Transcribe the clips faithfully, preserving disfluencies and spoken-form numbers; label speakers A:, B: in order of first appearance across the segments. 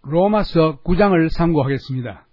A: 로마서 구 장을 참고하겠습니다.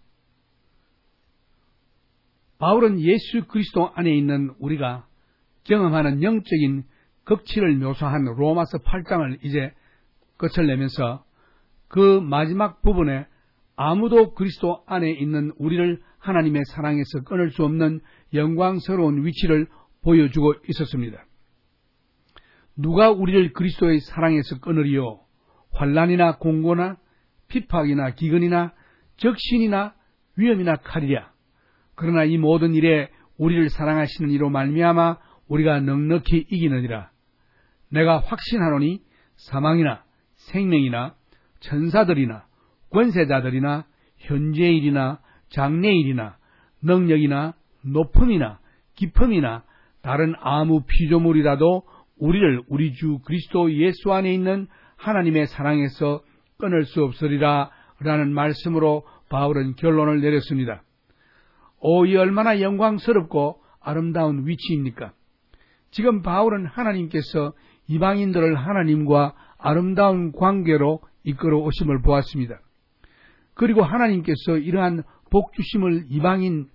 A: 바울은 예수 그리스도 안에 있는 우리가 경험하는 영적인 극치를 묘사한 로마서 팔 장을 이제 끝을 내면서 그 마지막 부분에 아무도 그리스도 안에 있는 우리를 하나님의 사랑에서 끊을 수 없는 영광스러운 위치를 보여주고 있었습니다. 누가 우리를 그리스도의 사랑에서 끊으리요? 환난이나 공고나 핍박이나 기근이나 적신이나 위험이나 칼이랴. 그러나 이 모든 일에 우리를 사랑하시는 이로 말미암아 우리가 넉넉히 이기느니라. 내가 확신하노니 사망이나 생명이나 천사들이나 권세자들이나 현재일이나 장래일이나 능력이나 높음이나 깊음이나 다른 아무 피조물이라도 우리를 우리 주 그리스도 예수 안에 있는 하나님의 사랑에서 끊을 수 없으리라 라는 말씀으로 바울은 결론을 내렸습니다. 오, 이 얼마나 영광스럽고 아름다운 위치입니까? 지금 바울은 하나님께서 이방인들을 하나님과 아름다운 관계로 이끌어 오심을 보았습니다. 그리고 하나님께서 이러한 복주심을 이방인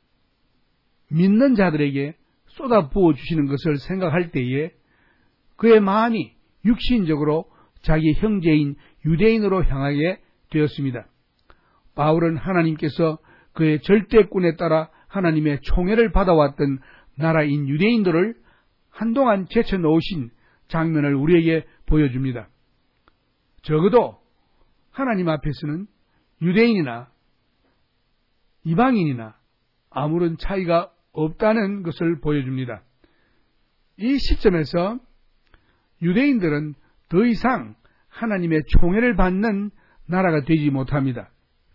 A: 믿는 자들에게 쏟아 부어 주시는 것을 생각할 때에 그의 마음이 육신적으로 자기 형제인 유대인으로 향하게 되었습니다. 바울은 하나님께서 그의 절대권에 따라 하나님의 총애를 받아왔던 나라인 유대인들을 한동안 제쳐놓으신 장면을 우리에게 보여줍니다. 적어도 하나님 앞에서는 유대인이나 이방인이나 아무런 차이가 없다는 것을 보여줍니다. 이 시점에서 유대인들은 더 이상 하나님의 총애를 받는 나라가 되지 못합니다.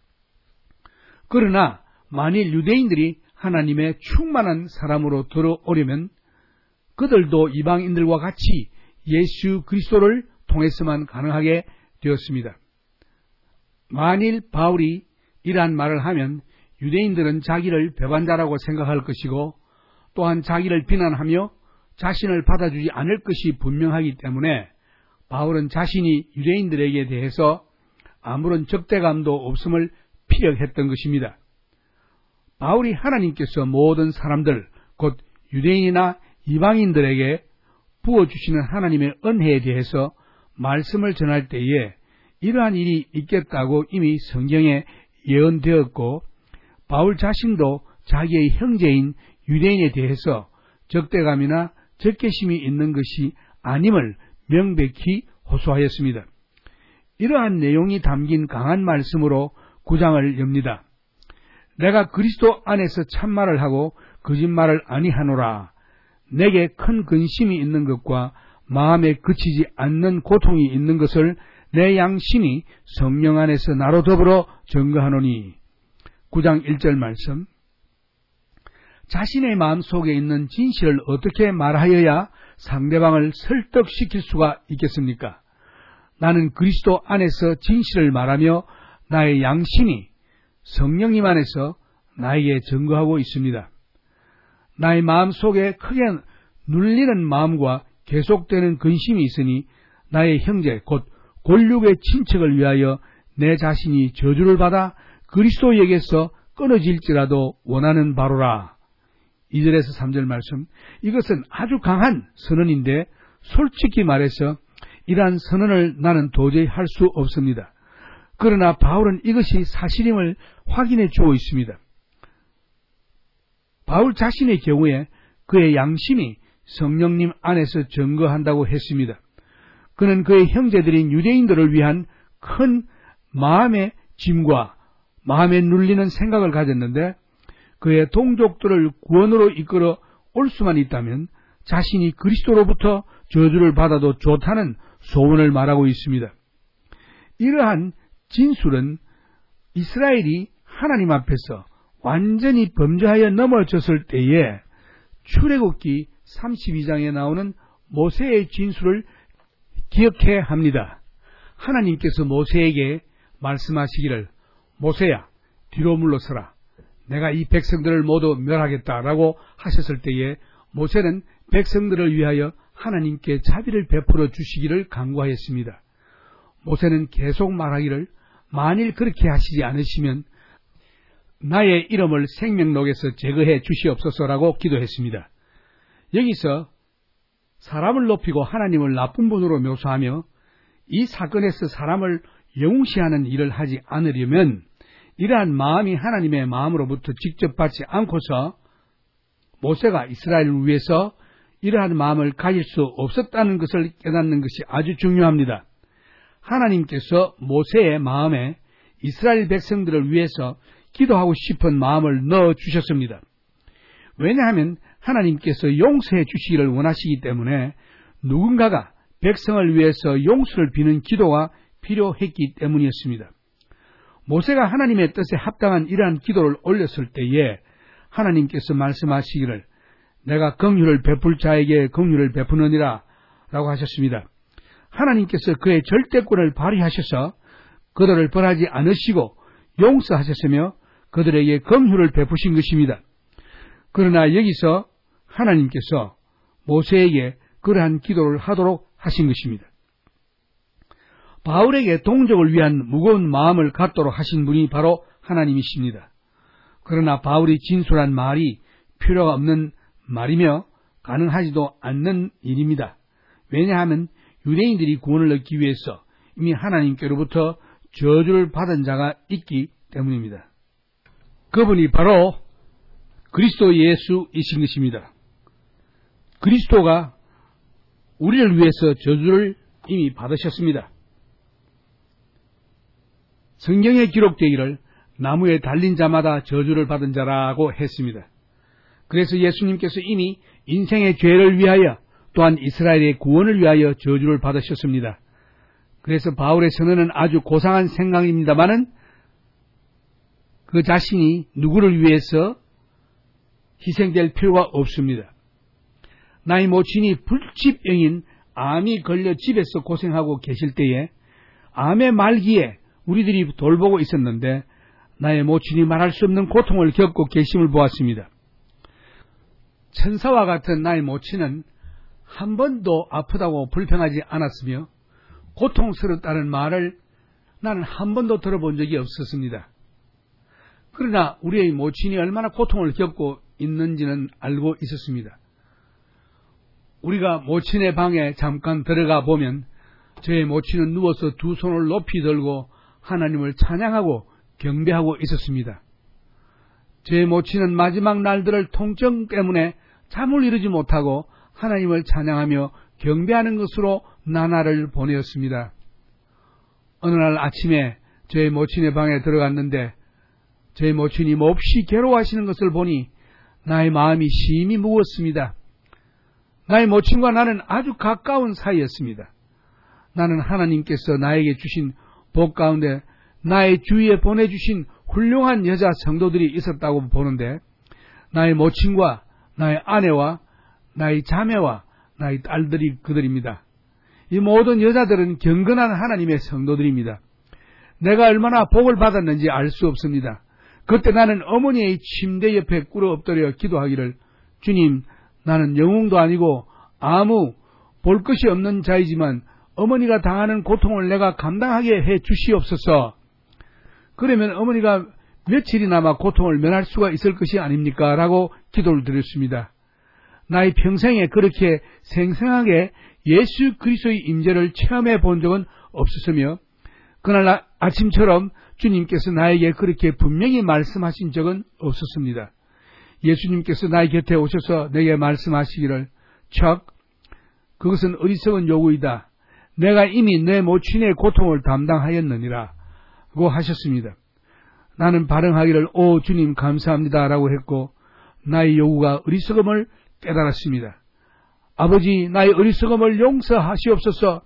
A: 그러나 만일 유대인들이 하나님의 충만한 사람으로 들어오려면 그들도 이방인들과 같이 예수 그리스도를 통해서만 가능하게 되었습니다. 만일 바울이 이러한 말을 하면 유대인들은 자기를 배반자라고 생각할 것이고 또한 자기를 비난하며 자신을 받아주지 않을 것이 분명하기 때문에 바울은 자신이 유대인들에게 대해서 아무런 적대감도 없음을 피력했던 것입니다. 바울이 하나님께서 모든 사람들, 곧 유대인이나 이방인들에게 부어주시는 하나님의 은혜에 대해서 말씀을 전할 때에 이러한 일이 있겠다고 이미 성경에 예언되었고 바울 자신도 자기의 형제인 유대인에 대해서 적대감이나 적개심이 있는 것이 아님을 명백히 호소하였습니다. 이러한 내용이 담긴 강한 말씀으로 구 장을 엽니다. 내가 그리스도 안에서 참말을 하고 거짓말을 아니하노라. 내게 큰 근심이 있는 것과 마음에 그치지 않는 고통이 있는 것을 내 양심이 성령 안에서 나로 더불어 증거하노니. 구 장 일 절 말씀. 자신의 마음속에 있는 진실을 어떻게 말하여야 상대방을 설득시킬 수가 있겠습니까? 나는 그리스도 안에서 진실을 말하며 나의 양심이 성령님 안에서 나에게 증거하고 있습니다. 나의 마음속에 크게 눌리는 마음과 계속되는 근심이 있으니 나의 형제 곧 골육의 친척을 위하여 내 자신이 저주를 받아 그리스도에게서 끊어질지라도 원하는 바로라. 이 절에서 삼 절 말씀. 이것은 아주 강한 선언인데 솔직히 말해서 이러한 선언을 나는 도저히 할 수 없습니다. 그러나 바울은 이것이 사실임을 확인해 주고 있습니다. 바울 자신의 경우에 그의 양심이 성령님 안에서 증거한다고 했습니다. 그는 그의 형제들인 유대인들을 위한 큰 마음의 짐과 마음에 눌리는 생각을 가졌는데 그의 동족들을 구원으로 이끌어 올 수만 있다면 자신이 그리스도로부터 저주를 받아도 좋다는 소원을 말하고 있습니다. 이러한 진술은 이스라엘이 하나님 앞에서 완전히 범죄하여 넘어졌을 때에 출애굽기 삼십이 장에 나오는 모세의 진술을 기억해야 합니다. 하나님께서 모세에게 말씀하시기를 모세야 뒤로 물러서라. 내가 이 백성들을 모두 멸하겠다라고 하셨을 때에 모세는 백성들을 위하여 하나님께 자비를 베풀어 주시기를 간구하였습니다. 모세는 계속 말하기를 만일 그렇게 하시지 않으시면 나의 이름을 생명록에서 제거해 주시옵소서라고 기도했습니다. 여기서 사람을 높이고 하나님을 나쁜 분으로 묘사하며 이 사건에서 사람을 영웅시하는 일을 하지 않으려면 이러한 마음이 하나님의 마음으로부터 직접 받지 않고서 모세가 이스라엘을 위해서 이러한 마음을 가질 수 없었다는 것을 깨닫는 것이 아주 중요합니다. 하나님께서 모세의 마음에 이스라엘 백성들을 위해서 기도하고 싶은 마음을 넣어주셨습니다. 왜냐하면 하나님께서 용서해 주시기를 원하시기 때문에 누군가가 백성을 위해서 용서를 비는 기도가 필요했기 때문이었습니다. 모세가 하나님의 뜻에 합당한 이러한 기도를 올렸을 때에 하나님께서 말씀하시기를 내가 긍휼을 베풀 자에게 긍휼을 베푸느니라 라고 하셨습니다. 하나님께서 그의 절대권을 발휘하셔서 그들을 벌하지 않으시고 용서하셨으며 그들에게 긍휼을 베푸신 것입니다. 그러나 여기서 하나님께서 모세에게 그러한 기도를 하도록 하신 것입니다. 바울에게 동족을 위한 무거운 마음을 갖도록 하신 분이 바로 하나님이십니다. 그러나 바울이 진술한 말이 필요가 없는 말이며 가능하지도 않는 일입니다. 왜냐하면 유대인들이 구원을 얻기 위해서 이미 하나님께로부터 저주를 받은 자가 있기 때문입니다. 그분이 바로 그리스도 예수이신 것입니다. 그리스도가 우리를 위해서 저주를 이미 받으셨습니다. 성경에 기록되기를 나무에 달린 자마다 저주를 받은 자라고 했습니다. 그래서 예수님께서 이미 인생의 죄를 위하여 또한 이스라엘의 구원을 위하여 저주를 받으셨습니다. 그래서 바울의 선언은 아주 고상한 생각입니다마는 그 자신이 누구를 위해서 희생될 필요가 없습니다. 나의 모친이 불치병인 암이 걸려 집에서 고생하고 계실 때에 암의 말기에 우리들이 돌보고 있었는데 나의 모친이 말할 수 없는 고통을 겪고 계심을 보았습니다. 천사와 같은 나의 모친은 한 번도 아프다고 불평하지 않았으며 고통스럽다는 말을 나는 한 번도 들어본 적이 없었습니다. 그러나 우리의 모친이 얼마나 고통을 겪고 있는지는 알고 있었습니다. 우리가 모친의 방에 잠깐 들어가 보면 저의 모친은 누워서 두 손을 높이 들고 하나님을 찬양하고 경배하고 있었습니다. 제 모친은 마지막 날들을 통증 때문에 잠을 이루지 못하고 하나님을 찬양하며 경배하는 것으로 나날을 보내었습니다. 어느 날 아침에 제 모친의 방에 들어갔는데 제 모친이 몹시 괴로워하시는 것을 보니 나의 마음이 심히 무거웠습니다. 나의 모친과 나는 아주 가까운 사이였습니다. 나는 하나님께서 나에게 주신 복 가운데 나의 주위에 보내주신 훌륭한 여자 성도들이 있었다고 보는데 나의 모친과 나의 아내와 나의 자매와 나의 딸들이 그들입니다. 이 모든 여자들은 경건한 하나님의 성도들입니다. 내가 얼마나 복을 받았는지 알 수 없습니다. 그때 나는 어머니의 침대 옆에 꿇어 엎드려 기도하기를 주님, 나는 영웅도 아니고 아무 볼 것이 없는 자이지만 어머니가 당하는 고통을 내가 감당하게 해 주시옵소서. 그러면 어머니가 며칠이나마 고통을 면할 수가 있을 것이 아닙니까? 라고 기도를 드렸습니다. 나의 평생에 그렇게 생생하게 예수 그리스도의 임재를 체험해 본 적은 없었으며 그날 아침처럼 주님께서 나에게 그렇게 분명히 말씀하신 적은 없었습니다. 예수님께서 나의 곁에 오셔서 내게 말씀하시기를 척 그것은 어리석은 요구이다. 내가 이미 내 모친의 고통을 담당하였느니라 고 하셨습니다. 나는 발응하기를 오 주님 감사합니다 라고 했고 나의 요구가 어리석음을 깨달았습니다. 아버지 나의 어리석음을 용서하시옵소서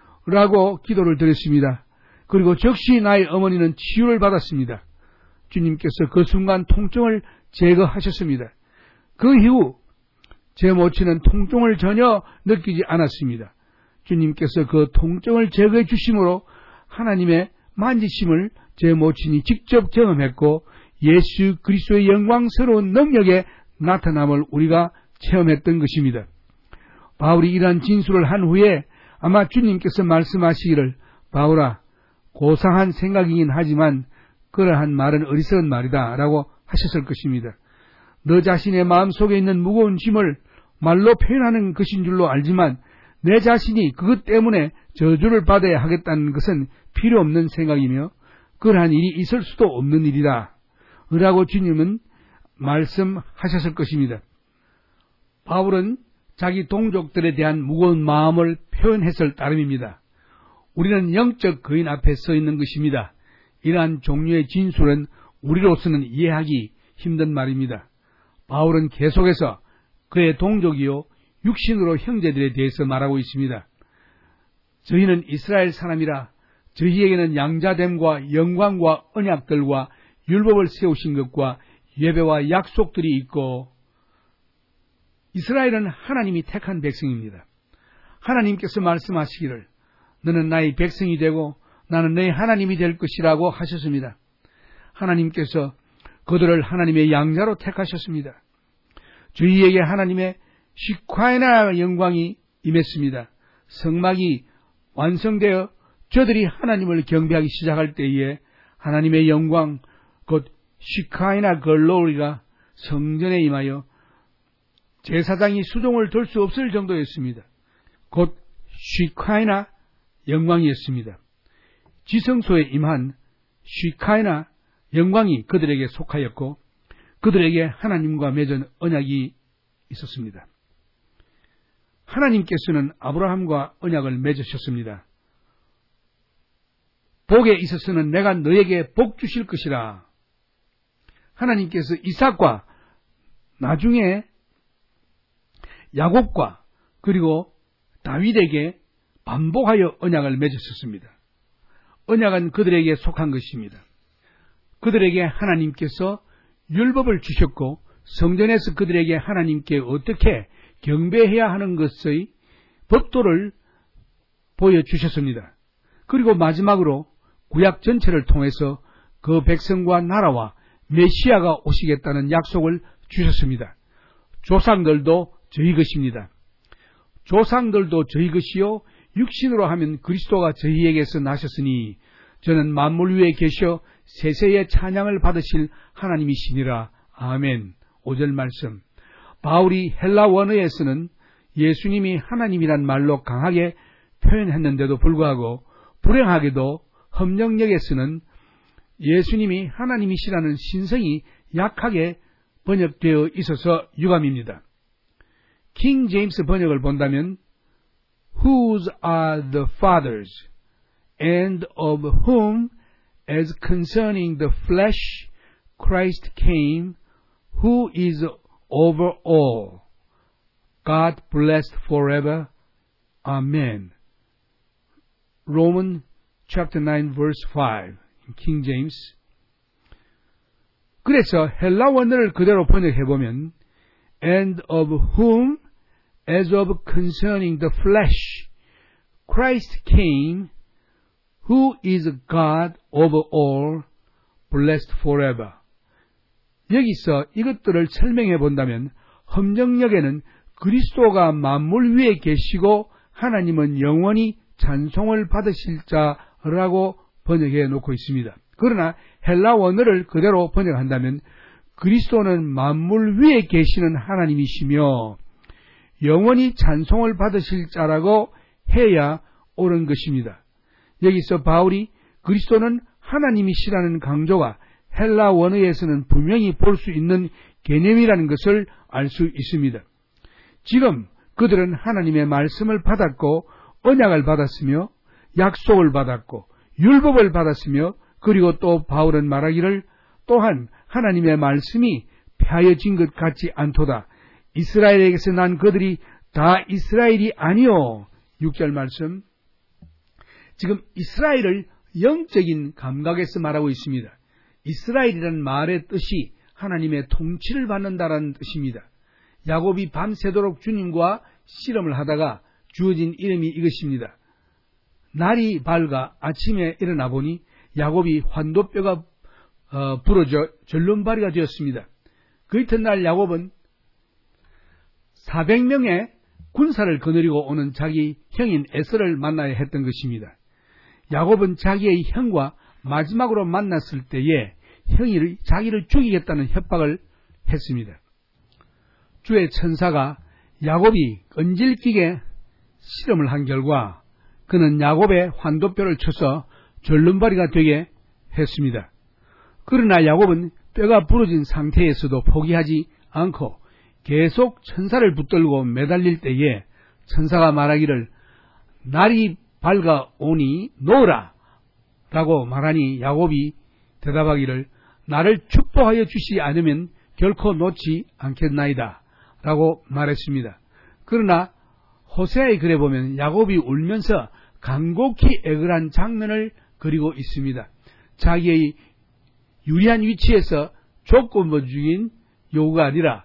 A: 라고 기도를 드렸습니다. 그리고 즉시 나의 어머니는 치유를 받았습니다. 주님께서 그 순간 통증을 제거하셨습니다. 그 이후 제 모친은 통증을 전혀 느끼지 않았습니다. 주님께서 그 통증을 제거해 주심으로 하나님의 만지심을 제 모친이 직접 경험했고 예수 그리스도의 영광스러운 능력에 나타남을 우리가 체험했던 것입니다. 바울이 이러한 진술을 한 후에 아마 주님께서 말씀하시기를 바울아 고상한 생각이긴 하지만 그러한 말은 어리석은 말이다 라고 하셨을 것입니다. 너 자신의 마음속에 있는 무거운 짐을 말로 표현하는 것인 줄로 알지만 내 자신이 그것 때문에 저주를 받아야 하겠다는 것은 필요 없는 생각이며 그러한 일이 있을 수도 없는 일이다 라고 주님은 말씀하셨을 것입니다. 바울은 자기 동족들에 대한 무거운 마음을 표현했을 따름입니다. 우리는 영적 거인 앞에 서 있는 것입니다. 이러한 종류의 진술은 우리로서는 이해하기 힘든 말입니다. 바울은 계속해서 그의 동족이요 육신으로 형제들에 대해서 말하고 있습니다. 저희는 이스라엘 사람이라 저희에게는 양자됨과 영광과 언약들과 율법을 세우신 것과 예배와 약속들이 있고 이스라엘은 하나님이 택한 백성입니다. 하나님께서 말씀하시기를 너는 나의 백성이 되고 나는 너의 하나님이 될 것이라고 하셨습니다. 하나님께서 그들을 하나님의 양자로 택하셨습니다. 저희에게 하나님의 시카이나 영광이 임했습니다. 성막이 완성되어 저들이 하나님을 경배하기 시작할 때에 하나님의 영광 곧 시카이나 글로리가 성전에 임하여 제사장이 수종을 들 수 없을 정도였습니다. 곧 시카이나 영광이었습니다. 지성소에 임한 시카이나 영광이 그들에게 속하였고 그들에게 하나님과 맺은 언약이 있었습니다. 하나님께서는 아브라함과 언약을 맺으셨습니다. 복에 있어서는 내가 너에게 복 주실 것이라. 하나님께서 이삭과 나중에 야곱과 그리고 다윗에게 반복하여 언약을 맺으셨습니다. 언약은 그들에게 속한 것입니다. 그들에게 하나님께서 율법을 주셨고 성전에서 그들에게 하나님께 어떻게 경배해야 하는 것의 법도를 보여주셨습니다. 그리고 마지막으로 구약 전체를 통해서 그 백성과 나라와 메시아가 오시겠다는 약속을 주셨습니다. 조상들도 저희 것입니다. 조상들도 저희 것이요 육신으로 하면 그리스도가 저희에게서 나셨으니 저는 만물 위에 계셔 세세의 찬양을 받으실 하나님이시니라. 아멘. 오 절 말씀. 바울이 헬라 원어에서는 예수님이 하나님이란 말로 강하게 표현했는데도 불구하고 불행하게도 험령역에서는 예수님이 하나님이시라는 신성이 약하게 번역되어 있어서 유감입니다. 킹 제임스 번역을 본다면 Whose are the fathers, and of whom, as concerning the flesh, Christ came, who is over all. God blessed forever. Amen. Romans chapter nine verse five. King James. 그래서 헬라 원어를 그대로 번역해보면 and of whom as of concerning the flesh Christ came who is God over all blessed forever. 여기서 이것들을 설명해 본다면 험령역에는 그리스도가 만물 위에 계시고 하나님은 영원히 찬송을 받으실 자라고 번역해 놓고 있습니다. 그러나 헬라 원어를 그대로 번역한다면 그리스도는 만물 위에 계시는 하나님이시며 영원히 찬송을 받으실 자라고 해야 옳은 것입니다. 여기서 바울이 그리스도는 하나님이시라는 강조가 헬라 원어에서는 분명히 볼 수 있는 개념이라는 것을 알 수 있습니다. 지금 그들은 하나님의 말씀을 받았고 언약을 받았으며 약속을 받았고 율법을 받았으며 그리고 또 바울은 말하기를 또한 하나님의 말씀이 폐하여진 것 같지 않도다. 이스라엘에게서 난 그들이 다 이스라엘이 아니요. 육 절 말씀. 지금 이스라엘을 영적인 감각에서 말하고 있습니다. 이스라엘이라는 말의 뜻이 하나님의 통치를 받는다라는 뜻입니다. 야곱이 밤새도록 주님과 씨름을 하다가 주어진 이름이 이것입니다. 날이 밝아 아침에 일어나 보니 야곱이 환도뼈가 어, 부러져 절름발이가 되었습니다. 그 이튿날 야곱은 사백 명의 군사를 거느리고 오는 자기 형인 에서를 만나야 했던 것입니다. 야곱은 자기의 형과 마지막으로 만났을 때에 형이 자기를 죽이겠다는 협박을 했습니다. 주의 천사가 야곱이 끈질기게 실험을 한 결과 그는 야곱의 환도뼈를 쳐서 절름발이가 되게 했습니다. 그러나 야곱은 뼈가 부러진 상태에서도 포기하지 않고 계속 천사를 붙들고 매달릴 때에 천사가 말하기를 날이 밝아오니 놓으라 라고 말하니 야곱이 대답하기를 나를 축복하여 주시지 않으면 결코 놓지 않겠나이다 라고 말했습니다. 그러나 호세아의 글에 보면 야곱이 울면서 간곡히 애걸한 장면을 그리고 있습니다. 자기의 유리한 위치에서 조건부적인 요구가 아니라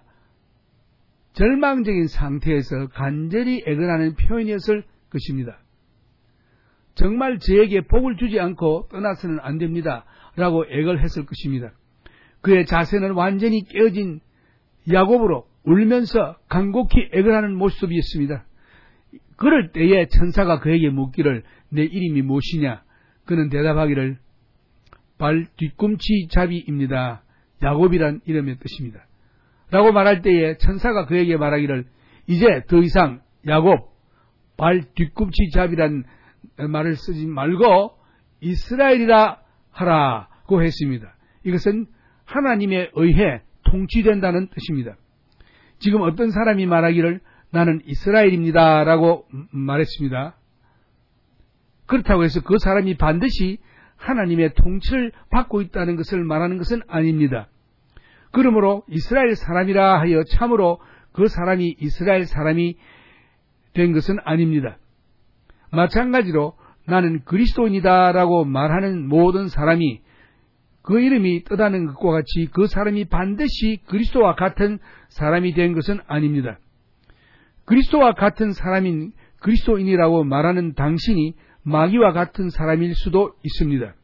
A: 절망적인 상태에서 간절히 애걸하는 표현이었을 것입니다. 정말 저에게 복을 주지 않고 떠나서는 안 됩니다 라고 애걸했을 것입니다. 그의 자세는 완전히 깨어진 야곱으로 울면서 간곡히 애걸하는 모습이었습니다. 그럴 때에 천사가 그에게 묻기를 내 이름이 무엇이냐? 그는 대답하기를 발 뒤꿈치 잡이입니다. 야곱이란 이름의 뜻입니다. 라고 말할 때에 천사가 그에게 말하기를 이제 더 이상 야곱 발 뒤꿈치 잡이란 말을 쓰지 말고 이스라엘이라 하라고 했습니다. 이것은 하나님에 의해 통치된다는 뜻입니다. 지금 어떤 사람이 말하기를 나는 이스라엘입니다 라고 말했습니다. 그렇다고 해서 그 사람이 반드시 하나님의 통치를 받고 있다는 것을 말하는 것은 아닙니다. 그러므로 이스라엘 사람이라 하여 참으로 그 사람이 이스라엘 사람이 된 것은 아닙니다. 마찬가지로 나는 그리스도인이다 라고 말하는 모든 사람이 그 이름이 뜻하는 것과 같이 그 사람이 반드시 그리스도와 같은 사람이 된 것은 아닙니다. 그리스도와 같은 사람인 그리스도인이라고 말하는 당신이 마귀와 같은 사람일 수도 있습니다.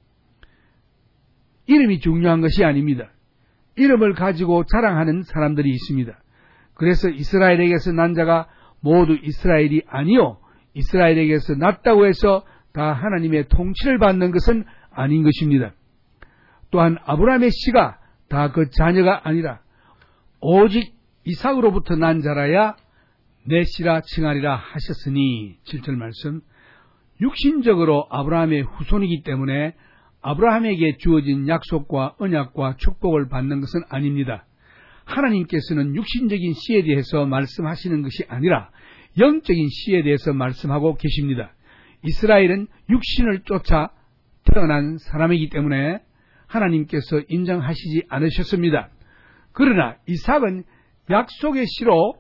A: 이름이 중요한 것이 아닙니다. 이름을 가지고 자랑하는 사람들이 있습니다. 그래서 이스라엘에게서 난 자가 모두 이스라엘이 아니요 이스라엘에게서 났다고 해서 다 하나님의 통치를 받는 것은 아닌 것입니다. 또한 아브라함의 씨가 다 그 자녀가 아니라 오직 이삭으로부터 난 자라야 내 씨라 칭하리라 하셨으니 칠 절 말씀 육신적으로 아브라함의 후손이기 때문에 아브라함에게 주어진 약속과 언약과 축복을 받는 것은 아닙니다. 하나님께서는 육신적인 씨에 대해서 말씀하시는 것이 아니라 영적인 씨에 대해서 말씀하고 계십니다. 이스라엘은 육신을 쫓아 태어난 사람이기 때문에 하나님께서 인정하시지 않으셨습니다. 그러나 이삭은 약속의 씨로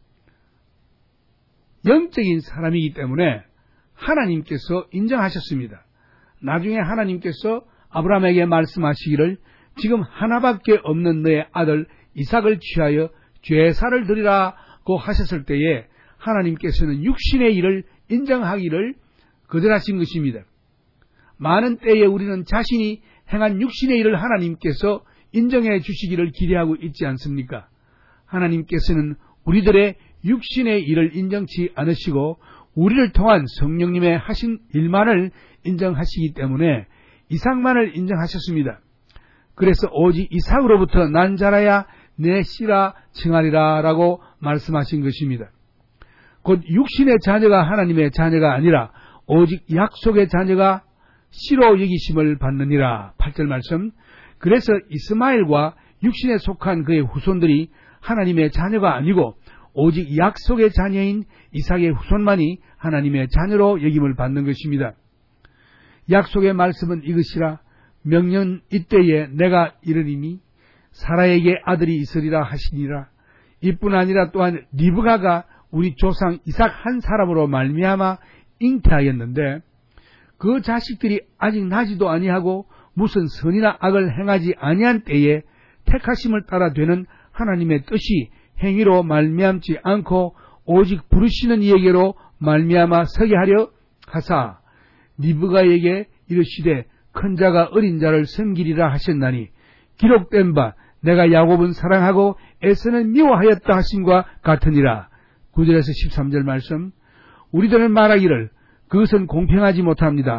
A: 영적인 사람이기 때문에 하나님께서 인정하셨습니다. 나중에 하나님께서 아브라함에게 말씀하시기를 지금 하나밖에 없는 너의 아들 이삭을 취하여 제사를 드리라고 하셨을 때에 하나님께서는 육신의 일을 인정하기를 거절하신 것입니다. 많은 때에 우리는 자신이 행한 육신의 일을 하나님께서 인정해 주시기를 기대하고 있지 않습니까? 하나님께서는 우리들의 육신의 일을 인정치 않으시고 우리를 통한 성령님의 하신 일만을 인정하시기 때문에 이삭만을 인정하셨습니다. 그래서 오직 이삭으로부터 난 자라야 내 씨라 칭하리라 라고 말씀하신 것입니다. 곧 육신의 자녀가 하나님의 자녀가 아니라 오직 약속의 자녀가 씨로 여기심을 받느니라. 팔 절 말씀. 그래서 이스마엘과 육신에 속한 그의 후손들이 하나님의 자녀가 아니고 오직 약속의 자녀인 이삭의 후손만이 하나님의 자녀로 여김을 받는 것입니다. 약속의 말씀은 이것이라 명년 이때에 내가 이르리니 사라에게 아들이 있으리라 하시니라. 이뿐 아니라 또한 리브가가 우리 조상 이삭 한 사람으로 말미암아 잉태하였는데 그 자식들이 아직 나지도 아니하고 무슨 선이나 악을 행하지 아니한 때에 택하심을 따라 되는 하나님의 뜻이 행위로 말미암지 않고 오직 부르시는 이에게로 말미암아 서게 하려 하사 리브가에게 이르시되 큰 자가 어린 자를 섬기리라 하셨나니 기록된 바 내가 야곱은 사랑하고 에서는 미워하였다 하심과 같으니라. 구 절에서 십삼 절 말씀. 우리들은 말하기를 그것은 공평하지 못합니다.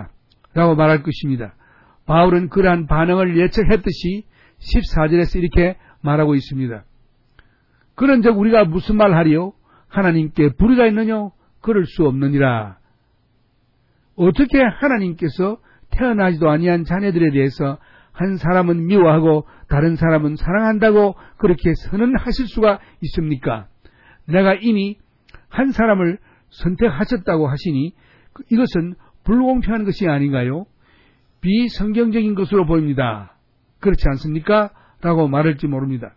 A: 라고 말할 것입니다. 바울은 그러한 반응을 예측했듯이 십사 절에서 이렇게 말하고 있습니다. 그런즉 우리가 무슨 말하리요? 하나님께 불의가 있느냐? 그럴 수 없느니라. 어떻게 하나님께서 태어나지도 아니한 자녀들에 대해서 한 사람은 미워하고 다른 사람은 사랑한다고 그렇게 선언하실 수가 있습니까? 내가 이미 한 사람을 선택하셨다고 하시니 이것은 불공평한 것이 아닌가요? 비성경적인 것으로 보입니다. 그렇지 않습니까? 라고 말할지 모릅니다.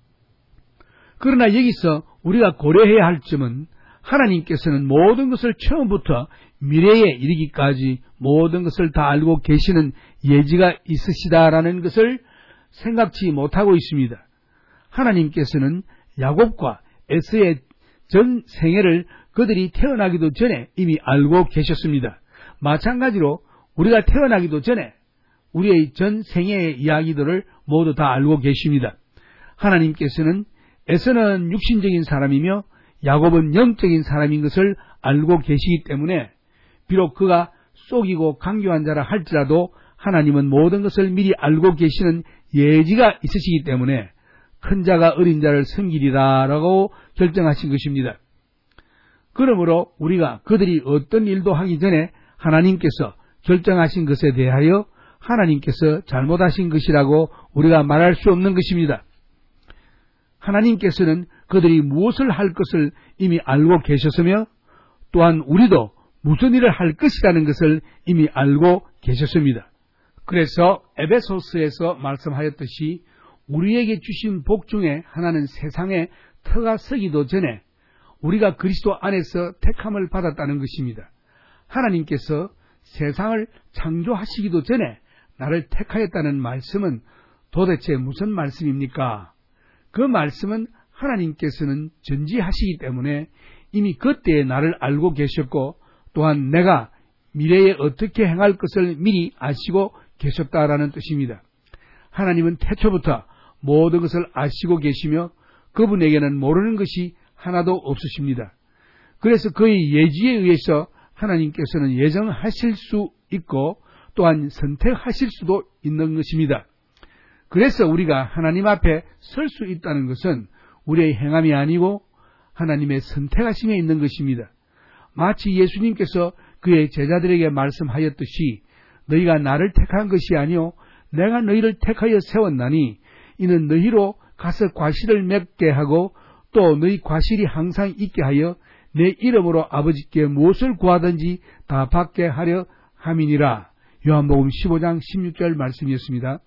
A: 그러나 여기서 우리가 고려해야 할 점은 하나님께서는 모든 것을 처음부터 미래에 이르기까지 모든 것을 다 알고 계시는 예지가 있으시다라는 것을 생각지 못하고 있습니다. 하나님께서는 야곱과 에서의 전 생애를 그들이 태어나기도 전에 이미 알고 계셨습니다. 마찬가지로 우리가 태어나기도 전에 우리의 전 생애의 이야기들을 모두 다 알고 계십니다. 하나님께서는 에서는 육신적인 사람이며 야곱은 영적인 사람인 것을 알고 계시기 때문에 비록 그가 속이고 강교한 자라 할지라도 하나님은 모든 것을 미리 알고 계시는 예지가 있으시기 때문에 큰 자가 어린 자를 섬기리라라고 결정하신 것입니다. 그러므로 우리가 그들이 어떤 일도 하기 전에 하나님께서 결정하신 것에 대하여 하나님께서 잘못하신 것이라고 우리가 말할 수 없는 것입니다. 하나님께서는 그들이 무엇을 할 것을 이미 알고 계셨으며 또한 우리도 무슨 일을 할 것이라는 것을 이미 알고 계셨습니다. 그래서 에베소서에서 말씀하였듯이 우리에게 주신 복 중에 하나는 세상에 터가 서기도 전에 우리가 그리스도 안에서 택함을 받았다는 것입니다. 하나님께서 세상을 창조하시기도 전에 나를 택하였다는 말씀은 도대체 무슨 말씀입니까? 그 말씀은 하나님께서는 전지하시기 때문에 이미 그때에 나를 알고 계셨고 또한 내가 미래에 어떻게 행할 것을 미리 아시고 계셨다라는 뜻입니다. 하나님은 태초부터 모든 것을 아시고 계시며 그분에게는 모르는 것이 하나도 없으십니다. 그래서 그의 예지에 의해서 하나님께서는 예정하실 수 있고 또한 선택하실 수도 있는 것입니다. 그래서 우리가 하나님 앞에 설 수 있다는 것은 우리의 행함이 아니고 하나님의 선택하심에 있는 것입니다. 마치 예수님께서 그의 제자들에게 말씀하였듯이 너희가 나를 택한 것이 아니요 내가 너희를 택하여 세웠나니 이는 너희로 가서 과실을 맺게 하고 또 너희 과실이 항상 있게 하여 내 이름으로 아버지께 무엇을 구하든지 다 받게 하려 함이니라. 요한복음 십오 장 십육 절 말씀이었습니다.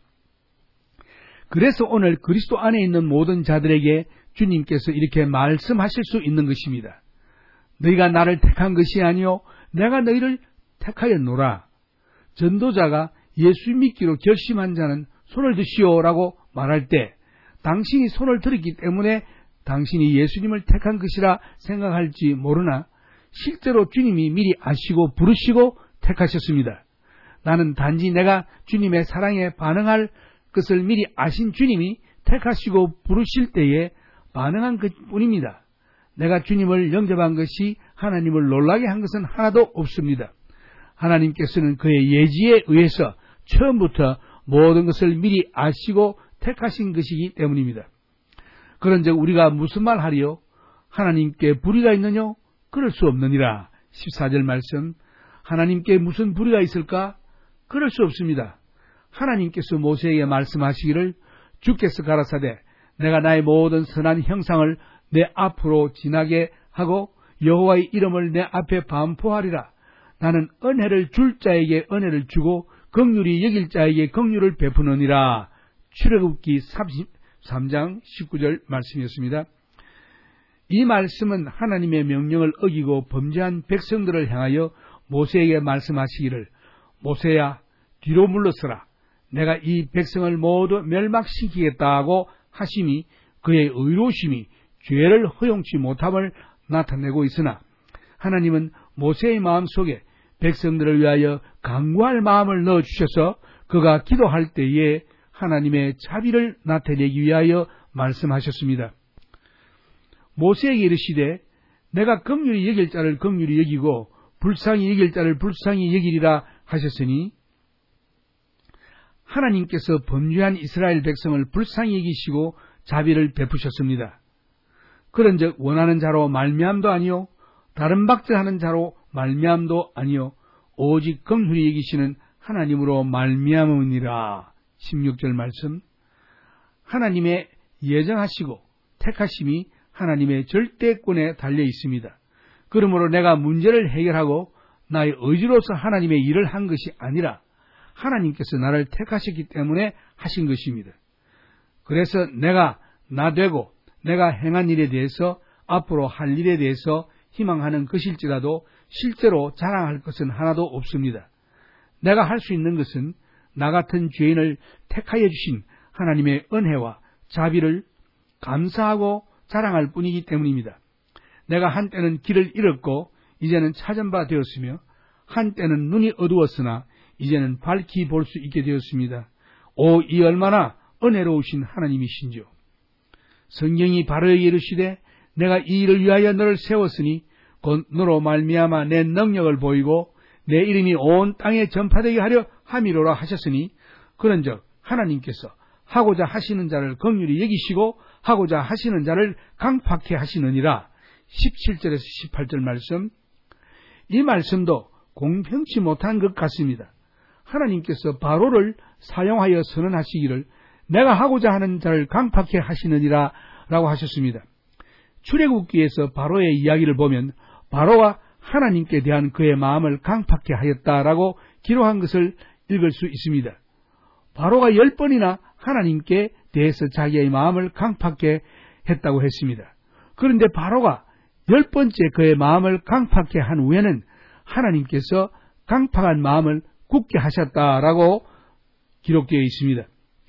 A: 그래서 오늘 그리스도 안에 있는 모든 자들에게 주님께서 이렇게 말씀하실 수 있는 것입니다. 너희가 나를 택한 것이 아니요 내가 너희를 택하였노라. 전도자가 예수 믿기로 결심한 자는 손을 드시오라고 말할 때 당신이 손을 들었기 때문에 당신이 예수님을 택한 것이라 생각할지 모르나 실제로 주님이 미리 아시고 부르시고 택하셨습니다. 나는 단지 내가 주님의 사랑에 반응할 것을 미리 아신 주님이 택하시고 부르실 때에 반응한 것뿐입니다. 내가 주님을 영접한 것이 하나님을 놀라게 한 것은 하나도 없습니다. 하나님께서는 그의 예지에 의해서 처음부터 모든 것을 미리 아시고 택하신 것이기 때문입니다. 그런즉 우리가 무슨 말 하리요? 하나님께 불의가 있느냐? 그럴 수 없느니라. 십사 절 말씀. 하나님께 무슨 불의가 있을까? 그럴 수 없습니다. 하나님께서 모세에게 말씀하시기를 주께서 가라사대 내가 나의 모든 선한 형상을 내 앞으로 지나게 하고 여호와의 이름을 내 앞에 반포하리라. 나는 은혜를 줄 자에게 은혜를 주고 긍휼히 여길 자에게 긍휼을 베푸느니라. 출애굽기 삼십삼 장 십구 절 말씀이었습니다. 이 말씀은 하나님의 명령을 어기고 범죄한 백성들을 향하여 모세에게 말씀하시기를 모세야 뒤로 물러서라. 내가 이 백성을 모두 멸망시키겠다고 하심이 그의 의로우심이 죄를 허용치 못함을 나타내고 있으나 하나님은 모세의 마음속에 백성들을 위하여 간구할 마음을 넣어주셔서 그가 기도할 때에 하나님의 자비를 나타내기 위하여 말씀하셨습니다. 모세에게 이르시되 내가 긍휼히 여길 자를 긍휼히 여기고 불쌍히 여길 자를 불쌍히 여기리라 하셨으니 하나님께서 범죄한 이스라엘 백성을 불쌍히 여기시고 자비를 베푸셨습니다. 그런즉 원하는 자로 말미암도 아니요 다른 박제하는 자로 말미암도 아니요 오직 긍휼히 여기시는 하나님으로 말미암으니라. 십육 절 말씀. 하나님의 예정하시고 택하심이 하나님의 절대권에 달려 있습니다. 그러므로 내가 문제를 해결하고 나의 의지로서 하나님의 일을 한 것이 아니라 하나님께서 나를 택하셨기 때문에 하신 것입니다. 그래서 내가 나 되고 내가 행한 일에 대해서 앞으로 할 일에 대해서 희망하는 것일지라도 실제로 자랑할 것은 하나도 없습니다. 내가 할 수 있는 것은 나 같은 죄인을 택하여 주신 하나님의 은혜와 자비를 감사하고 자랑할 뿐이기 때문입니다. 내가 한때는 길을 잃었고 이제는 찾은 바 되었으며 한때는 눈이 어두웠으나 이제는 밝히 볼 수 있게 되었습니다. 오, 이 얼마나 은혜로우신 하나님이신지요. 성경이 바로에게 이르시되 내가 이 일을 위하여 너를 세웠으니 곧 너로 말미암아 내 능력을 보이고 내 이름이 온 땅에 전파되게 하려 함이로라 하셨으니 그런즉 하나님께서 하고자 하시는 자를 긍휼히 여기시고 하고자 하시는 자를 강팍해 하시느니라. 십칠 절에서 십팔 절 말씀. 이 말씀도 공평치 못한 것 같습니다. 하나님께서 바로를 사용하여 선언하시기를 내가 하고자 하는 자를 강팍해 하시느니라 라고 하셨습니다. 출애굽기에서 바로의 이야기를 보면 바로가 하나님께 대한 그의 마음을 강팍해 하였다라고 기록한 것을 읽을 수 있습니다. 바로가 열 번이나 하나님께 대해서 자기의 마음을 강팍해 했다고 했습니다. 그런데 바로가 열 번째 그의 마음을 강팍해 한 후에는 하나님께서 강팍한 마음을 굳게 하셨다라고 기록되어 있습니다.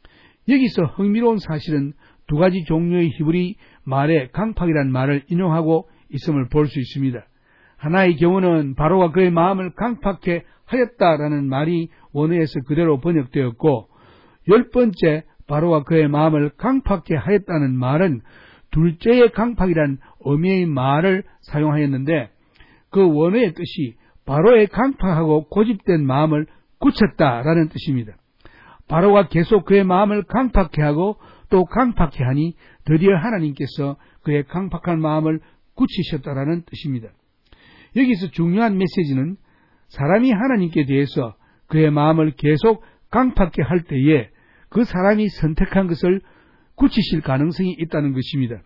A: 여기서 흥미로운 사실은 두 가지 종류의 히브리 말에 강팍이라는 말을 인용하고 있음을 볼 수 있습니다. 하나의 경우는 바로가 그의 마음을 강팍해 하였다라는 말이 원어에서 그대로 번역되었고 열 번째 바로가 그의 마음을 강팍해 하였다는 말은 둘째의 강팍이란 의미의 말을 사용하였는데 그 원어의 뜻이 바로의 강팍하고 고집된 마음을 굳혔다라는 뜻입니다. 바로가 계속 그의 마음을 강팍해 하고 또 강팍해 하니 드디어 하나님께서 그의 강팍한 마음을 굳히셨다라는 뜻입니다. 여기서 중요한 메시지는 사람이 하나님께 대해서 그의 마음을 계속 강팍해 할 때에 그 사람이 선택한 것을 굳히실 가능성이 있다는 것입니다.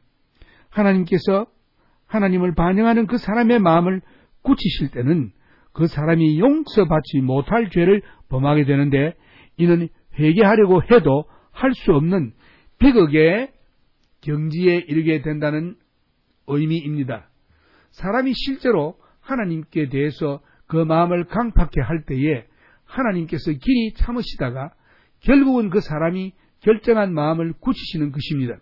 A: 하나님께서 하나님을 반영하는 그 사람의 마음을 굳히실 때는 그 사람이 용서받지 못할 죄를 범하게 되는데 이는 회개하려고 해도 할 수 없는 비극의 경지에 이르게 된다는 의미입니다. 사람이 실제로 하나님께 대해서 그 마음을 강팍해 할 때에 하나님께서 길이 참으시다가 결국은 그 사람이 결정한 마음을 굳히시는 것입니다.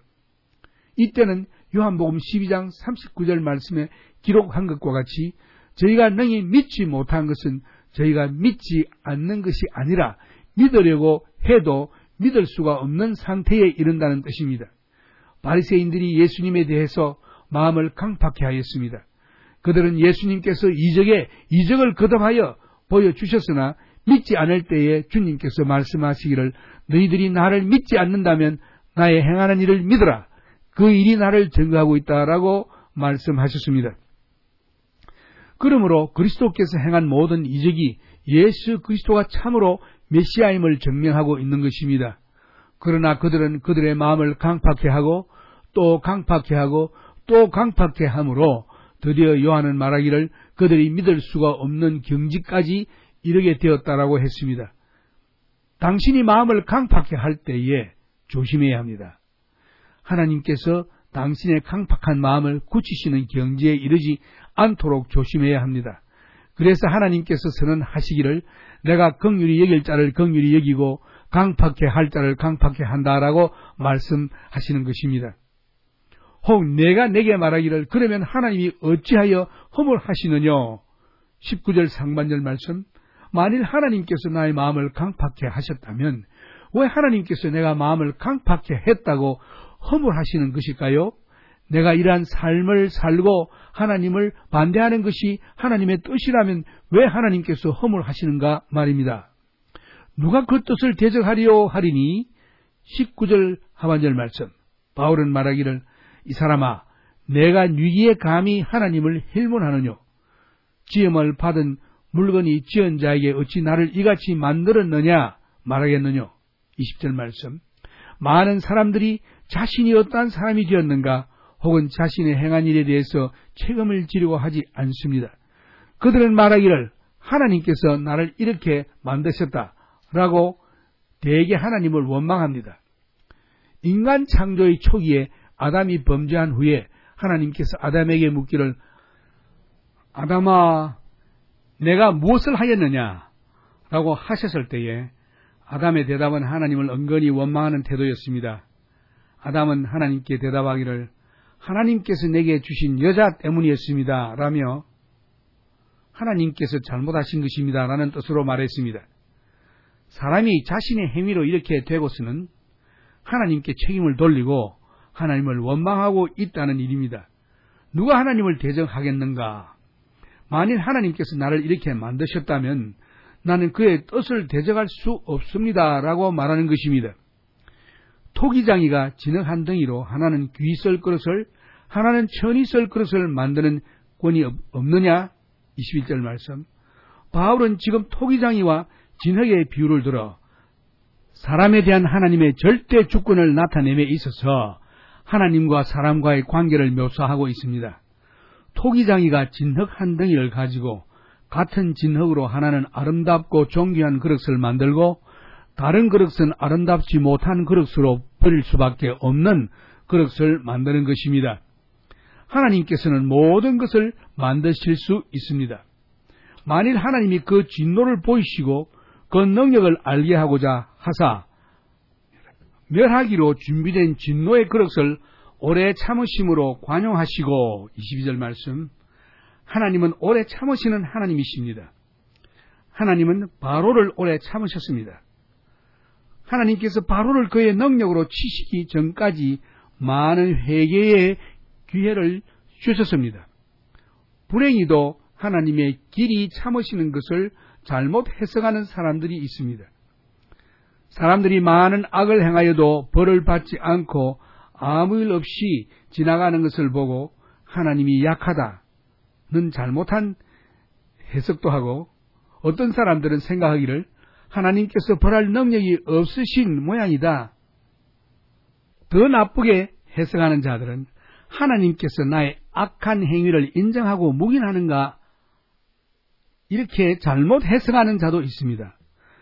A: 이때는 요한복음 십이 장 삼십구 절 말씀에 기록한 것과 같이 저희가 능히 믿지 못한 것은 저희가 믿지 않는 것이 아니라 믿으려고 해도 믿을 수가 없는 상태에 이른다는 뜻입니다. 바리새인들이 예수님에 대해서 마음을 강팍해 하였습니다. 그들은 예수님께서 이적에 이적을 거듭하여 보여주셨으나 믿지 않을 때에 주님께서 말씀하시기를 너희들이 나를 믿지 않는다면 나의 행하는 일을 믿으라. 그 일이 나를 증거하고 있다라고 말씀하셨습니다. 그러므로 그리스도께서 행한 모든 이적이 예수 그리스도가 참으로 메시아임을 증명하고 있는 것입니다. 그러나 그들은 그들의 마음을 강팍해 하고 또 강팍해 하고 또 강팍해 함으로 드디어 요한은 말하기를 그들이 믿을 수가 없는 경지까지 이르게 되었다라고 했습니다. 당신이 마음을 강팍해 할 때에 조심해야 합니다. 하나님께서 당신의 강팍한 마음을 굳히시는 경지에 이르지 않도록 조심해야 합니다. 그래서 하나님께서 선언하시기를 내가 긍휼히 여길 자를 긍휼히 여기고 강팍해 할 자를 강팍해 한다라고 말씀하시는 것입니다. 혹 내가 내게 말하기를 그러면 하나님이 어찌하여 허물하시느냐. 십구 절 상반절 말씀. 만일 하나님께서 나의 마음을 강팍해 하셨다면 왜 하나님께서 내가 마음을 강팍해 했다고 허물하시는 것일까요? 내가 이러한 삶을 살고 하나님을 반대하는 것이 하나님의 뜻이라면 왜 하나님께서 허물하시는가 말입니다. 누가 그 뜻을 대적하리요 하리니 십구 절 하반절 말씀. 바울은 말하기를 이 사람아 내가 위기에 감히 하나님을 힐문하느뇨. 지음을 받은 물건이 지은 자에게 어찌 나를 이같이 만들었느냐 말하겠느뇨. 이십 절 말씀. 많은 사람들이 자신이 어떠한 사람이 되었는가 혹은 자신의 행한 일에 대해서 책임을 지려고 하지 않습니다. 그들은 말하기를 하나님께서 나를 이렇게 만드셨다라고 대개 하나님을 원망합니다. 인간 창조의 초기에 아담이 범죄한 후에 하나님께서 아담에게 묻기를 아담아 내가 무엇을 하였느냐 라고 하셨을 때에 아담의 대답은 하나님을 은근히 원망하는 태도였습니다. 아담은 하나님께 대답하기를 하나님께서 내게 주신 여자 때문이었습니다 라며 하나님께서 잘못하신 것입니다 라는 뜻으로 말했습니다. 사람이 자신의 행위로 이렇게 되고서는 하나님께 책임을 돌리고 하나님을 원망하고 있다는 일입니다. 누가 하나님을 대적하겠는가? 만일 하나님께서 나를 이렇게 만드셨다면 나는 그의 뜻을 대적할 수 없습니다 라고 말하는 것입니다. 토기장이가 진흙 한 덩이로 하나는 귀 썰 그릇을 하나는 천이 썰 그릇을 만드는 권이 없느냐? 이십일 절 말씀. 바울은 지금 토기장이와 진흙의 비유를 들어 사람에 대한 하나님의 절대 주권을 나타냄에 있어서 하나님과 사람과의 관계를 묘사하고 있습니다. 토기장이가 진흙 한 덩이를 가지고 같은 진흙으로 하나는 아름답고 존귀한 그릇을 만들고 다른 그릇은 아름답지 못한 그릇으로 버릴 수밖에 없는 그릇을 만드는 것입니다. 하나님께서는 모든 것을 만드실 수 있습니다. 만일 하나님이 그 진노를 보이시고 그 능력을 알게 하고자 하사 멸하기로 준비된 진노의 그릇을 오래 참으심으로 관용하시고 이십이 절 말씀. 하나님은 오래 참으시는 하나님이십니다. 하나님은 바로를 오래 참으셨습니다. 하나님께서 바로를 그의 능력으로 치시기 전까지 많은 회개의 기회를 주셨습니다. 불행히도 하나님의 길이 참으시는 것을 잘못 해석하는 사람들이 있습니다. 사람들이 많은 악을 행하여도 벌을 받지 않고 아무 일 없이 지나가는 것을 보고 하나님이 약하다는 잘못한 해석도 하고 어떤 사람들은 생각하기를 하나님께서 벌할 능력이 없으신 모양이다. 더 나쁘게 해석하는 자들은 하나님께서 나의 악한 행위를 인정하고 묵인하는가 이렇게 잘못 해석하는 자도 있습니다.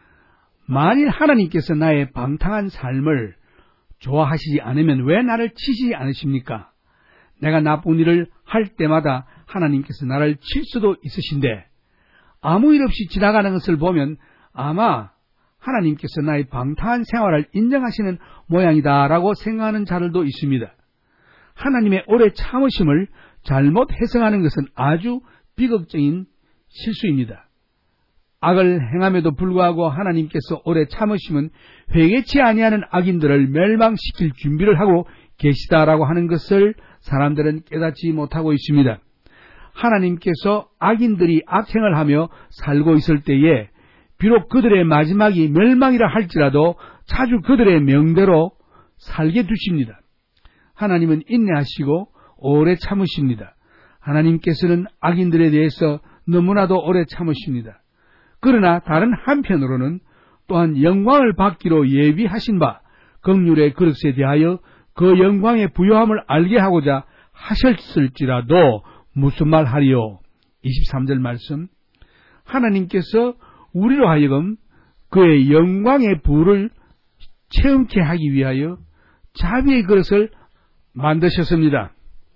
A: 만일 하나님께서 나의 방탕한 삶을 좋아하시지 않으면 왜 나를 치시지 않으십니까? 내가 나쁜 일을 할 때마다 하나님께서 나를 칠 수도 있으신데 아무 일 없이 지나가는 것을 보면 아마 하나님께서 나의 방탕한 생활을 인정하시는 모양이다라고 생각하는 자들도 있습니다. 하나님의 오래 참으심을 잘못 해석하는 것은 아주 비극적인 실수입니다. 악을 행함에도 불구하고 하나님께서 오래 참으심은 회개치 아니하는 악인들을 멸망시킬 준비를 하고 계시다라고 하는 것을 사람들은 깨닫지 못하고 있습니다. 하나님께서 악인들이 악행을 하며 살고 있을 때에 비록 그들의 마지막이 멸망이라 할지라도 자주 그들의 명대로 살게 두십니다. 하나님은 인내하시고 오래 참으십니다. 하나님께서는 악인들에 대해서 너무나도 오래 참으십니다. 그러나 다른 한편으로는 또한 영광을 받기로 예비하신 바 긍휼의 그릇에 대하여 그 영광의 부요함을 알게 하고자 하셨을지라도 무슨 말 하리요? 이십삼 절 말씀. 하나님께서 우리로 하여금 그의 영광의 부를 체험케 하기 위하여 자비의 그릇을 만드셨습니다.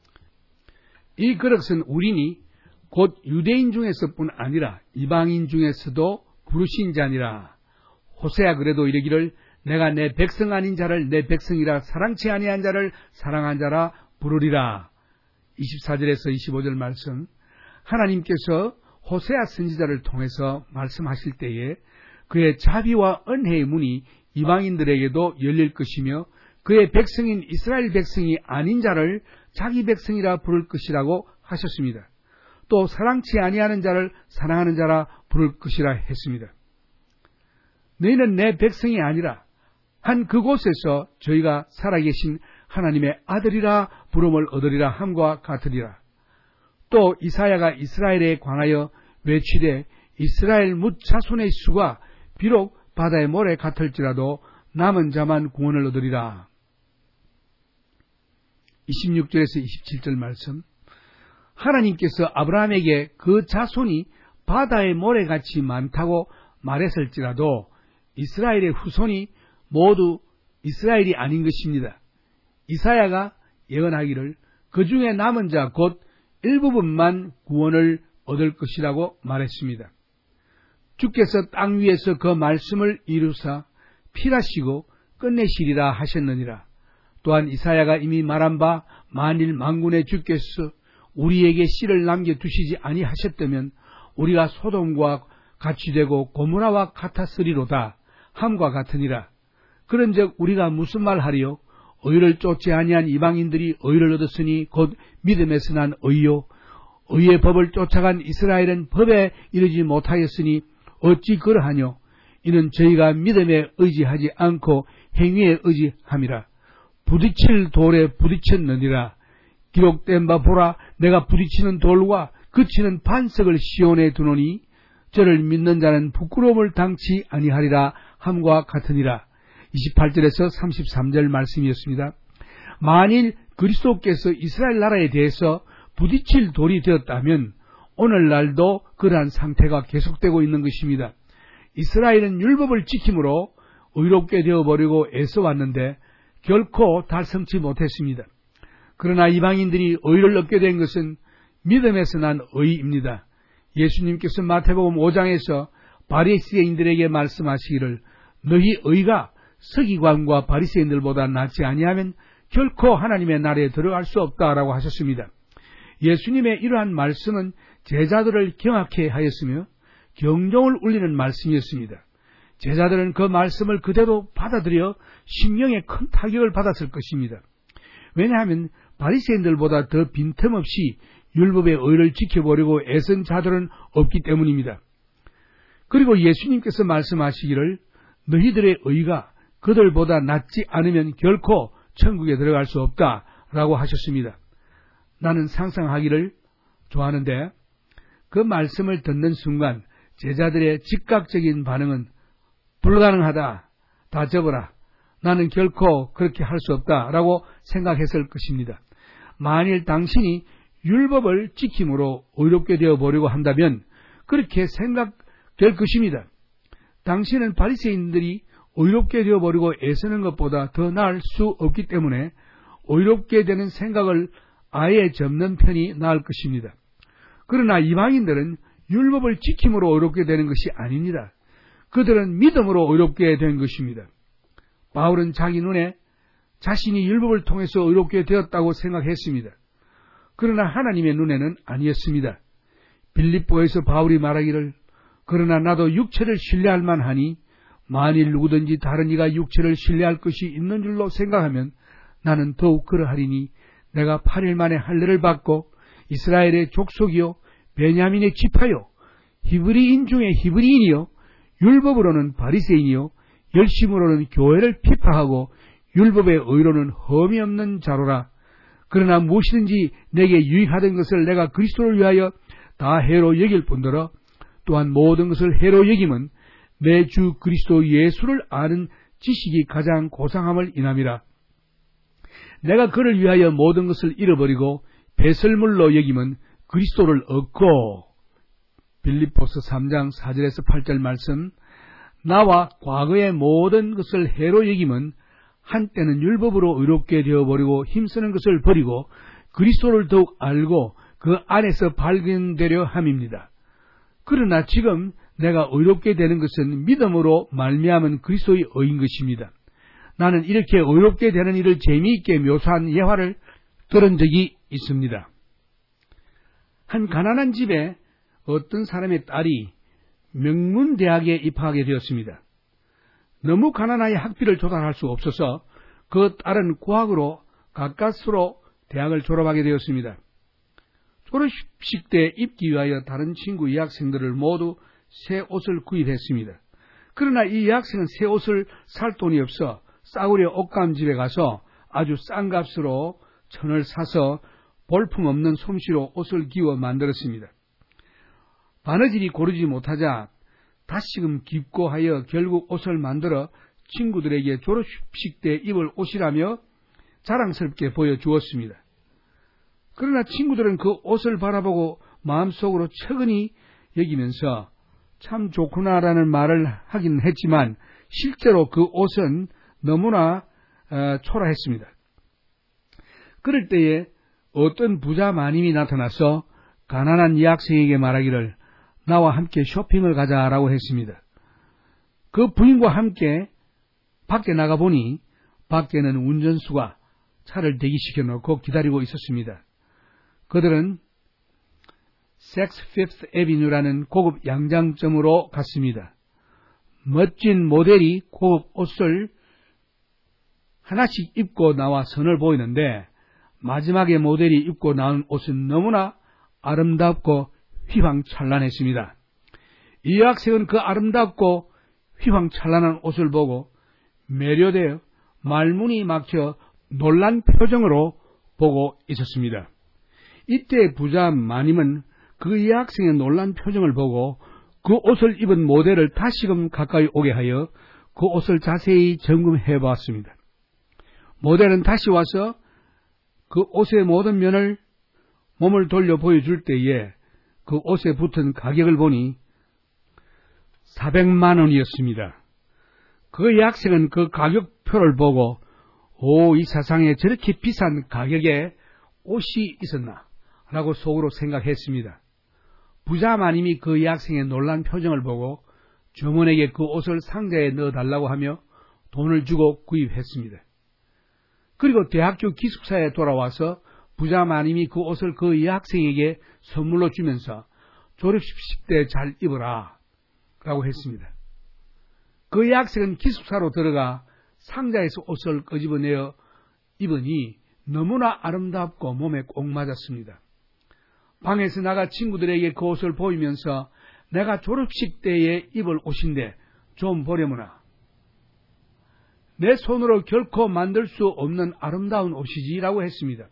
A: 이 그릇은 우리니 곧 유대인 중에서뿐 아니라 이방인 중에서도 부르신 자니라. 호세아 그래도 이르기를 내가 내 백성 아닌 자를 내 백성이라 사랑치 아니한 자를 사랑한 자라 부르리라. 이십사 절에서 이십오 절 말씀. 하나님께서 호세아 선지자를 통해서 말씀하실 때에 그의 자비와 은혜의 문이 이방인들에게도 열릴 것이며 그의 백성인 이스라엘 백성이 아닌 자를 자기 백성이라 부를 것이라고 하셨습니다. 또 사랑치 아니하는 자를 사랑하는 자라 부를 것이라 했습니다. 너희는 내 백성이 아니라 한 그곳에서 저희가 살아계신 하나님의 아들이라 부름을 얻으리라 함과 같으리라. 또 이사야가 이스라엘에 관하여 외치되 이스라엘 뭇 자손의 수가 비록 바다의 모래 같을지라도 남은 자만 구원을 얻으리라. 이십육 절에서 이십칠 절 말씀. 하나님께서 아브라함에게 그 자손이 바다의 모래같이 많다고 말했을지라도 이스라엘의 후손이 모두 이스라엘이 아닌 것입니다. 이사야가 예언하기를 그 중에 남은 자 곧 일부분만 구원을 얻을 것이라고 말했습니다. 주께서 땅 위에서 그 말씀을 이루사 필하시고 끝내시리라 하셨느니라. 또한 이사야가 이미 말한 바 만일 만군의 주께서 우리에게 씨를 남겨두시지 아니하셨다면 우리가 소돔과 같이 되고 고모라와 같았으리로다 함과 같으니라. 그런즉 우리가 무슨 말하리요? 의를 쫓지 아니한 이방인들이 의를 얻었으니 곧 믿음에서 난 의요. 의의 법을 쫓아간 이스라엘은 법에 이르지 못하였으니 어찌 그러하뇨? 이는 저희가 믿음에 의지하지 않고 행위에 의지함이라. 부딪힐 돌에 부딪혔느니라. 기록된 바 보라, 내가 부딪히는 돌과 그치는 반석을 시온에 두노니 저를 믿는 자는 부끄러움을 당치 아니하리라 함과 같으니라. 이십팔 절에서 삼십삼 절 말씀이었습니다. 만일 그리스도께서 이스라엘 나라에 대해서 부딪힐 돌이 되었다면 오늘날도 그러한 상태가 계속되고 있는 것입니다. 이스라엘은 율법을 지킴으로 의롭게 되어버리고 애써왔는데 결코 달성치 못했습니다. 그러나 이방인들이 의를 얻게 된 것은 믿음에서 난 의입니다. 예수님께서 마태복음 오 장에서 바리새인들에게 말씀하시기를 너희 의가 서기관과 바리새인들보다 낫지 아니하면 결코 하나님의 나라에 들어갈 수 없다라고 하셨습니다. 예수님의 이러한 말씀은 제자들을 경악해 하였으며 경종을 울리는 말씀이었습니다. 제자들은 그 말씀을 그대로 받아들여 심령에 큰 타격을 받았을 것입니다. 왜냐하면 바리새인들보다 더 빈틈없이 율법의 의를 지켜보려고 애쓴 자들은 없기 때문입니다. 그리고 예수님께서 말씀하시기를 너희들의 의가 그들보다 낫지 않으면 결코 천국에 들어갈 수 없다라고 하셨습니다. 나는 상상하기를 좋아하는데 그 말씀을 듣는 순간 제자들의 즉각적인 반응은 불가능하다, 다 접어라, 나는 결코 그렇게 할 수 없다라고 생각했을 것입니다. 만일 당신이 율법을 지킴으로 의롭게 되어보려고 한다면 그렇게 생각될 것입니다. 당신은 바리새인들이 의롭게 되어버리고 애쓰는 것보다 더 나을 수 없기 때문에 의롭게 되는 생각을 아예 접는 편이 나을 것입니다. 그러나 이방인들은 율법을 지킴으로 의롭게 되는 것이 아닙니다. 그들은 믿음으로 의롭게 된 것입니다. 바울은 자기 눈에 자신이 율법을 통해서 의롭게 되었다고 생각했습니다. 그러나 하나님의 눈에는 아니었습니다. 빌립보에서 바울이 말하기를 그러나 나도 육체를 신뢰할 만하니 만일 누구든지 다른 이가 육체를 신뢰할 것이 있는 줄로 생각하면 나는 더욱 그러하리니 내가 팔 일 만에 할례를 받고 이스라엘의 족속이요 베냐민의 지파요 히브리인 중에 히브리인이요 율법으로는 바리새인이요 열심으로는 교회를 피파하고 율법의 의로는 흠이 없는 자로라. 그러나 무엇이든지 내게 유익하던 것을 내가 그리스도를 위하여 다 해로 여길 뿐더러 또한 모든 것을 해로 여김은 내 주 그리스도 예수를 아는 지식이 가장 고상함을 인함이라. 내가 그를 위하여 모든 것을 잃어버리고 배설물로 여김은 그리스도를 얻고. 빌립보서 삼 장 사 절에서 팔 절 말씀. 나와 과거의 모든 것을 해로 여김은 한때는 율법으로 의롭게 되어버리고 힘쓰는 것을 버리고 그리스도를 더욱 알고 그 안에서 발견되려 함입니다. 그러나 지금 내가 의롭게 되는 것은 믿음으로 말미암은 그리스도의 의인 것입니다. 나는 이렇게 의롭게 되는 일을 재미있게 묘사한 예화를 들은 적이 있습니다. 한 가난한 집에 어떤 사람의 딸이 명문대학에 입학하게 되었습니다. 너무 가난하여 학비를 조달할 수 없어서 그 딸은 구학으로 가까스로 대학을 졸업하게 되었습니다. 졸업식 때 입기 위하여 다른 친구 여학생들을 모두 새 옷을 구입했습니다. 그러나 이 여학생은 새 옷을 살 돈이 없어 싸구려 옷감집에 가서 아주 싼 값으로 천을 사서 볼품없는 솜씨로 옷을 기워 만들었습니다. 바느질이 고르지 못하자 다시금 깊고 하여 결국 옷을 만들어 친구들에게 졸업식 때 입을 옷이라며 자랑스럽게 보여주었습니다. 그러나 친구들은 그 옷을 바라보고 마음속으로 측은히 여기면서 참 좋구나라는 말을 하긴 했지만 실제로 그 옷은 너무나 어, 초라했습니다. 그럴 때에 어떤 부자 마님이 나타나서 가난한 여학생에게 말하기를 나와 함께 쇼핑을 가자라고 했습니다. 그 부인과 함께 밖에 나가보니 밖에는 운전수가 차를 대기시켜 놓고 기다리고 있었습니다. 그들은 Saks Fifth Avenue라는 고급 양장점으로 갔습니다. 멋진 모델이 고급 옷을 하나씩 입고 나와 선을 보이는데 마지막에 모델이 입고 나온 옷은 너무나 아름답고 휘황찬란했습니다. 이 여학생은 그 아름답고 휘황찬란한 옷을 보고 매료되어 말문이 막혀 놀란 표정으로 보고 있었습니다. 이때 부자 마님은 그 여학생의 놀란 표정을 보고 그 옷을 입은 모델을 다시금 가까이 오게 하여 그 옷을 자세히 점검해 보았습니다. 모델은 다시 와서 그 옷의 모든 면을 몸을 돌려 보여줄 때에 그 옷에 붙은 가격을 보니 사백만 원이었습니다. 그 여학생은 그 가격표를 보고 오, 이 세상에 저렇게 비싼 가격에 옷이 있었나 라고 속으로 생각했습니다. 부자 마님이 그 여학생의 놀란 표정을 보고 주문에게 그 옷을 상자에 넣어달라고 하며 돈을 주고 구입했습니다. 그리고 대학교 기숙사에 돌아와서 부자 마님이 그 옷을 그 여학생에게 선물로 주면서 졸업식 때 잘 입어라 라고 했습니다. 그 여학생은 기숙사로 들어가 상자에서 옷을 끄집어내어 입으니 너무나 아름답고 몸에 꼭 맞았습니다. 방에서 나가 친구들에게 그 옷을 보이면서 내가 졸업식 때에 입을 옷인데 좀 보려무나. 내 손으로 결코 만들 수 없는 아름다운 옷이지라고 했습니다.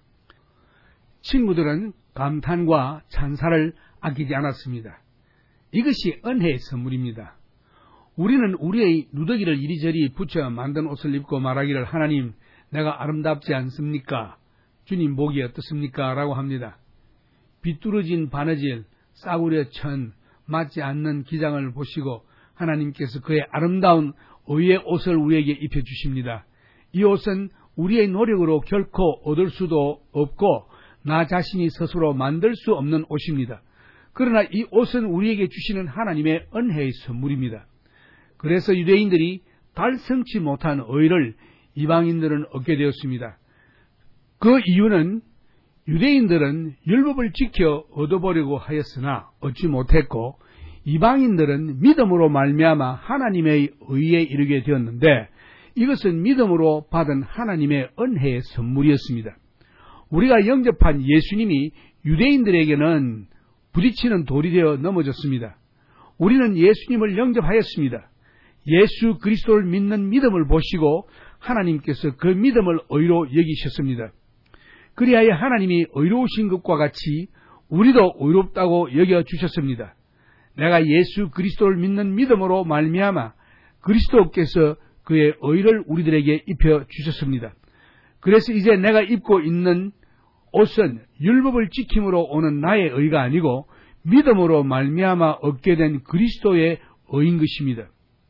A: 친구들은 감탄과 찬사를 아끼지 않았습니다. 이것이 은혜의 선물입니다. 우리는 우리의 누더기를 이리저리 붙여 만든 옷을 입고 말하기를 하나님 내가 아름답지 않습니까? 주님 복이 어떻습니까? 라고 합니다. 비뚤어진 바느질, 싸구려 천, 맞지 않는 기장을 보시고 하나님께서 그의 아름다운 의의 옷을 우리에게 입혀주십니다. 이 옷은 우리의 노력으로 결코 얻을 수도 없고 나 자신이 스스로 만들 수 없는 옷입니다. 그러나 이 옷은 우리에게 주시는 하나님의 은혜의 선물입니다. 그래서 유대인들이 달성치 못한 의를 이방인들은 얻게 되었습니다. 그 이유는 유대인들은 율법을 지켜 얻어보려고 하였으나 얻지 못했고 이방인들은 믿음으로 말미암아 하나님의 의에 이르게 되었는데 이것은 믿음으로 받은 하나님의 은혜의 선물이었습니다. 우리가 영접한 예수님이 유대인들에게는 부딪히는 돌이 되어 넘어졌습니다. 우리는 예수님을 영접하였습니다. 예수 그리스도를 믿는 믿음을 보시고 하나님께서 그 믿음을 의로 여기셨습니다. 그리하여 하나님이 의로우신 것과 같이 우리도 의롭다고 여겨주셨습니다. 내가 예수 그리스도를 믿는 믿음으로 말미암아 그리스도께서 그의 의를 우리들에게 입혀주셨습니다. 그래서 이제 내가 입고 있는 옷은 율법을 지킴으로 오는 나의 의가 아니고 믿음으로 말미암아 얻게 된 그리스도의 의인 것입니다.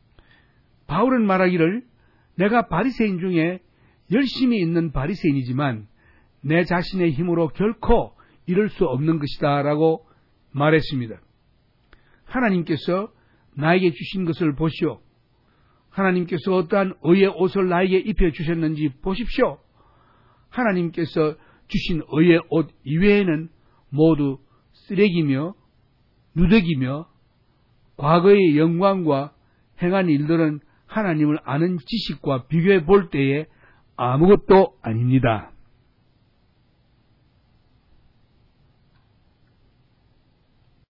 A: 바울은 말하기를 내가 바리새인 중에 열심히 있는 바리새인이지만 내 자신의 힘으로 결코 이룰 수 없는 것이다 라고 말했습니다. 하나님께서 나에게 주신 것을 보시오. 하나님께서 어떠한 의의 옷을 나에게 입혀주셨는지 보십시오. 하나님께서 주신 의의 옷 이외에는 모두 쓰레기며 누더기며 과거의 영광과 행한 일들은 하나님을 아는 지식과 비교해 볼 때에 아무것도 아닙니다.